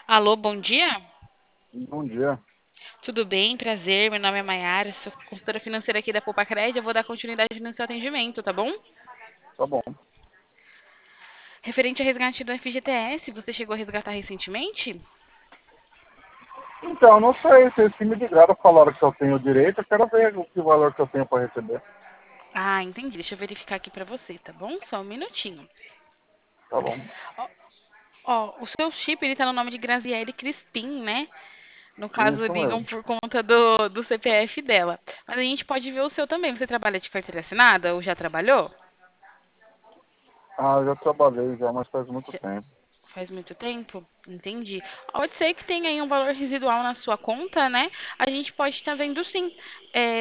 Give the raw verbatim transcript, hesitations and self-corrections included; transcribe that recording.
Alô, bom dia. Bom dia. Tudo bem? Prazer. Meu nome é Maiara, sou consultora financeira aqui da Poupa Crédito. Eu vou dar continuidade no seu atendimento, tá bom? Tá bom. Referente ao resgate do F G T S, você chegou a resgatar recentemente? Então, não sei, se se me ligaram falaram que eu tenho direito, eu quero ver o que valor que eu tenho para receber. Ah, entendi. Deixa eu verificar aqui pra você, tá bom? Só um minutinho. Tá bom. Ó, ó, o seu chip, ele tá no nome de Graziele Crispim, né? No caso, Isso ligam mesmo. por conta do, do C P F dela. Mas a gente pode ver o seu também. Você trabalha de carteira assinada ou já trabalhou? Ah, eu já trabalhei já, mas faz muito tempo. Faz muito tempo? Entendi. Pode ser que tenha aí um valor residual na sua conta, né? A gente pode estar vendo sim. É,